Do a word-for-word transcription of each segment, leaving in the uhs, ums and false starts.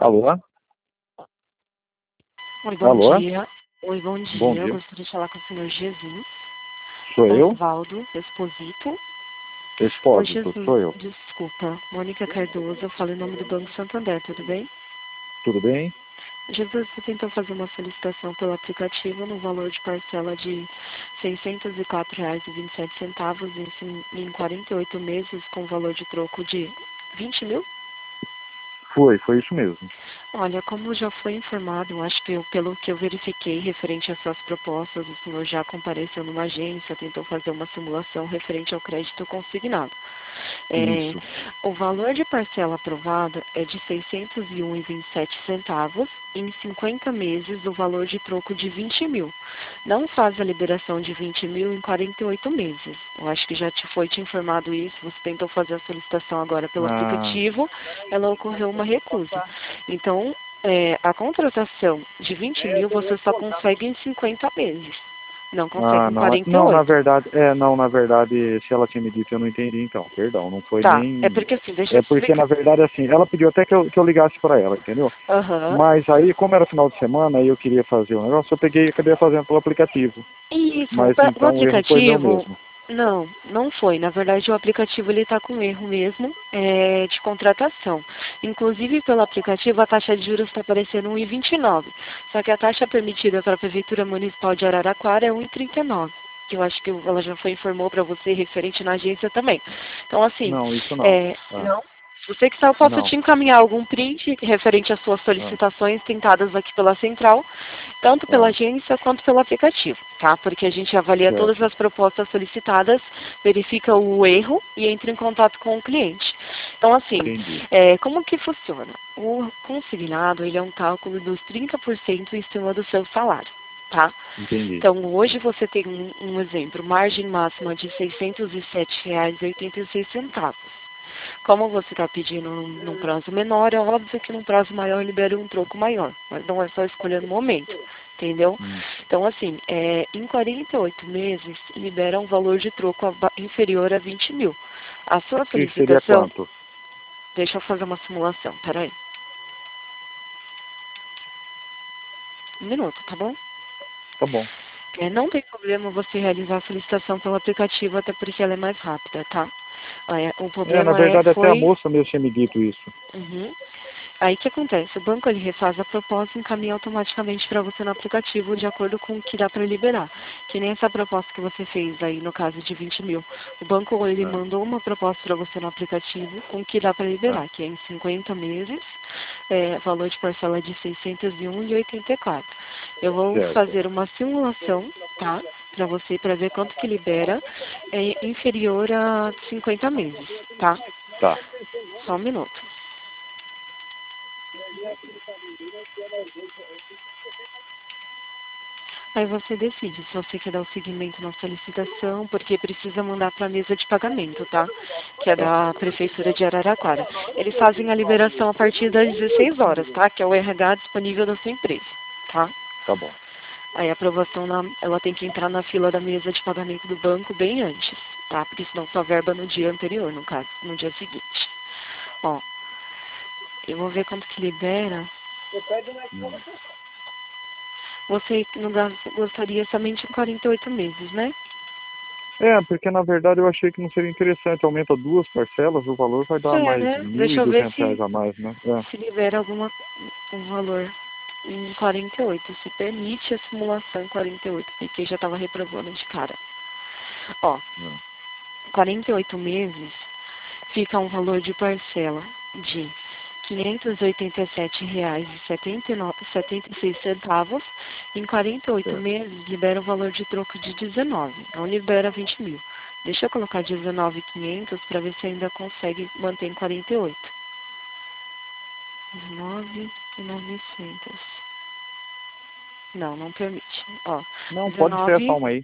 Alô? Oi, bom Alô? dia. Oi, bom Bom dia. Eu dia. gostaria de falar com o senhor Jesus Sou eu? Osvaldo Esposito. Oi, Expósito, Jesus. sou eu. Desculpa. Mônica Cardoso, eu falo em nome do Banco Santander, tudo bem? Tudo bem? Jesus, você tentou fazer uma solicitação pelo aplicativo no valor de parcela de seiscentos e quatro reais e vinte e sete centavos em, em quarenta e oito meses com valor de troco de vinte mil? Foi, foi isso mesmo. Olha, como já foi informado, acho que eu, pelo que eu verifiquei referente às suas propostas, o senhor já compareceu numa agência, tentou fazer uma simulação referente ao crédito consignado. É, Isso. o valor de parcela aprovada é de seiscentos e um reais e vinte e sete centavos, em cinquenta meses o valor de troco de vinte mil. Não faz a liberação de vinte mil em quarenta e oito meses. Eu acho que já te foi te informado isso, você tentou fazer a solicitação agora pelo Ah, aplicativo, ela ocorreu uma recusa. Então, é, a contratação de vinte mil você só consegue em cinquenta meses. Não consegue ah, em não, é- quarenta e não, na oito. verdade, é, não, na verdade, se ela tinha me dito, eu não entendi então, perdão, não foi Tá, é nem, porque assim, deixa eu é te porque na explicar. verdade, assim, ela pediu até que eu, que eu ligasse para ela, entendeu? Aham. Mas aí, como era final de semana e eu queria fazer um negócio, eu peguei e acabei fazendo pelo aplicativo. Isso, o Mas pa- o então o erro foi meu aplicativo, mesmo. não, não foi. Na verdade, o aplicativo ele está com erro mesmo é, de contratação. Inclusive, pelo aplicativo, a taxa de juros está aparecendo um vírgula vinte e nove. Só que a taxa permitida para a Prefeitura Municipal de Araraquara é um vírgula trinta e nove. Que eu acho que ela já foi informou para você referente na agência também. Então, assim, Não, isso não. é, Ah, não. Se você quiser, eu posso não. te encaminhar algum print referente às suas Ah, solicitações tentadas aqui pela central, tanto pela ah, agência quanto pelo aplicativo, tá? Porque a gente avalia todas certo. as propostas solicitadas, verifica o erro e entra em contato com o cliente. Então, assim, Entendi. é, como que funciona? O consignado, ele é um cálculo dos trinta por cento em cima do seu salário, tá? Entendi. Então, hoje você tem um, um exemplo, margem máxima de seiscentos e sete reais e oitenta e seis centavos. Como você está pedindo num, num prazo menor, é óbvio que num prazo maior libere um troco maior, mas não é só escolher no momento, entendeu? Hum. Então, assim, é, em quarenta e oito meses, libera um valor de troco aba- inferior a vinte mil. A sua Que seria solicitação, quanto? deixa eu fazer uma simulação, peraí, um minuto, tá bom? Tá bom. É, não tem problema você realizar a solicitação pelo aplicativo, até porque ela é mais rápida, tá? É, o É, na problema é, verdade, até a foi... moça mesmo tinha me dito isso. Uhum. Aí o que acontece? O banco ele refaz a proposta e encaminha automaticamente para você no aplicativo de acordo com o que dá para liberar. Que nem essa proposta que você fez aí no caso de vinte mil. O banco ele Ah, mandou uma proposta para você no aplicativo com o que dá para ah, liberar, que é em cinquenta meses, é, valor de parcela de seiscentos e um reais e oitenta e quatro. Eu vou certo. fazer uma simulação, tá? Para você, para ver quanto que libera, é inferior a cinquenta meses, tá? Tá. Só um minuto. Aí você decide se você quer dar o seguimento na solicitação, porque precisa mandar para a mesa de pagamento, tá? Que é Tá. da Prefeitura de Araraquara. Eles fazem a liberação a partir das dezesseis horas, tá? Que é o R H disponível da sua empresa, tá? Tá bom. Aí a aprovação, na, ela tem que entrar na fila da mesa de pagamento do banco bem antes, tá? Porque senão sua verba no dia anterior, no caso, no dia seguinte. Ó, eu vou ver quanto que libera. Hum. Você não gas- gostaria somente em quarenta e oito meses, né? É, porque na verdade eu achei que não seria interessante. Aumenta duas parcelas, o valor vai dar É, mais né? mil e Deixa eu ver duzentos reais se, a mais, né? É. se libera alguma, um valor em quarenta e oito. Se permite a simulação em quarenta e oito, porque já estava reprovando de cara. Ó, Não. quarenta e oito meses fica um valor de parcela de quinhentos e oitenta e sete reais e setenta e nove setenta e seis centavos. Em quarenta e oito Certo. meses libera o valor de troco de dezenove. Não libera vinte mil. Deixa eu colocar dezenove mil e quinhentos para ver se ainda consegue manter em quarenta e oito. dezenove mil e novecentos. Não, não permite. Ó, Não, pode ser essa dezenove, alma aí.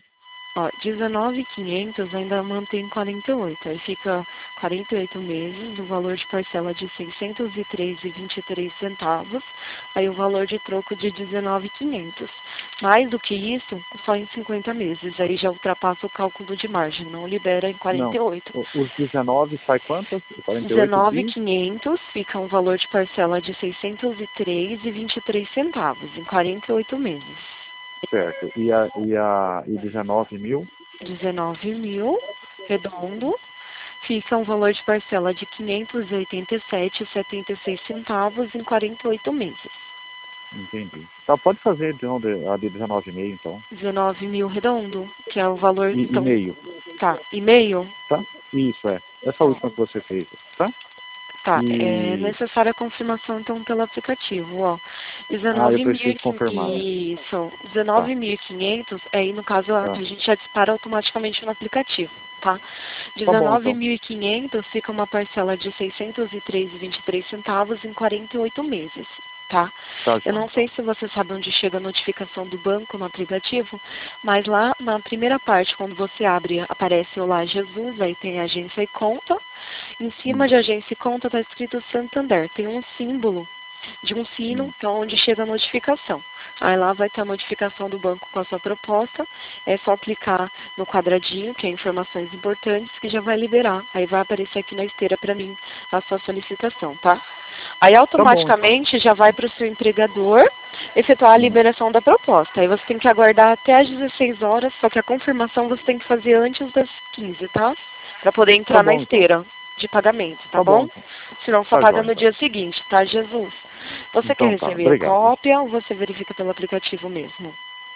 Ó, dezenove mil e quinhentos ainda mantém quarenta e oito. Aí fica quarenta e oito meses, o valor de parcela de seiscentos e três reais e vinte e três centavos. Aí o valor de troco de dezenove mil e quinhentos. Mais do que isso, só em cinquenta meses. Aí já ultrapassa o cálculo de margem, não libera em quarenta e oito. Não, os dezenove sai quantas? quarenta e oito dezenove mil e de... quinhentos fica um valor de parcela de seiscentos e três reais e vinte e três centavos, em quarenta e oito meses. Certo. E, a, e, a, e dezenove mil? dezenove mil, redondo, fica um valor de parcela de quinhentos e oitenta e sete reais e setenta e seis centavos em quarenta e oito meses. Entendi. Tá, pode fazer então, de- a de dezenove e meio, então. dezenove mil redondo, que é o valor... E, então, e meio, tá, e-mail? tá? Isso, é. Essa última que você fez, tá? Tá, é E... necessária a confirmação então pelo aplicativo, ó. Ah, eu dezenove mil e preciso quinhentos, confirmar. isso, Tá, dezenove mil e quinhentos, aí no caso a, tá. a gente já dispara automaticamente no aplicativo, tá? Tá bom, dezenove então. mil e quinhentos fica uma parcela de seiscentos e três reais e vinte e três centavos em quarenta e oito meses, tá? Tá, Eu João, não então. sei se você sabe onde chega a notificação do banco no aplicativo, mas lá na primeira parte, quando você abre, aparece Olá Jesus, aí tem agência e conta. Em cima Hum, de agência e conta está escrito Santander. Tem um símbolo de um hum. sino, que é onde chega a notificação. Aí lá vai ter a notificação do banco com a sua proposta. É só clicar no quadradinho, que é informações importantes, que já vai liberar. Aí vai aparecer aqui na esteira para mim a sua solicitação, tá? Aí Tá bom, então. automaticamente já vai para o seu empregador efetuar a Hum. liberação da proposta. Aí você tem que aguardar até às dezesseis horas, só que a confirmação você tem que fazer antes das quinze, tá? Para poder Tá entrar na bom, então. esteira de pagamento, tá Tá bom, bom? então. Senão só Tá, paga João, no então. dia seguinte, tá, Jesus? Você quer Então tá, receber a obrigado. cópia ou você verifica pelo aplicativo mesmo?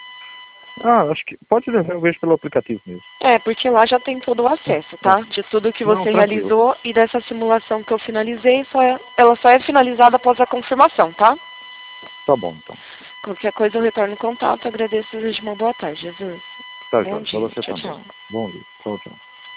Ah, acho que pode levar, eu vejo pelo aplicativo mesmo. É, porque lá já tem todo o acesso, Tá. tá? De tudo que Não, você tranquilo. realizou e dessa simulação que eu finalizei, só é- ela só é finalizada após a confirmação, tá? Tá bom, então. Qualquer coisa eu retorno em contato. Agradeço e desejo uma boa tarde, Jesus. Tá, Bom João, pra dia. você Tchau, também. tchau. Bom dia. Tchau, tchau.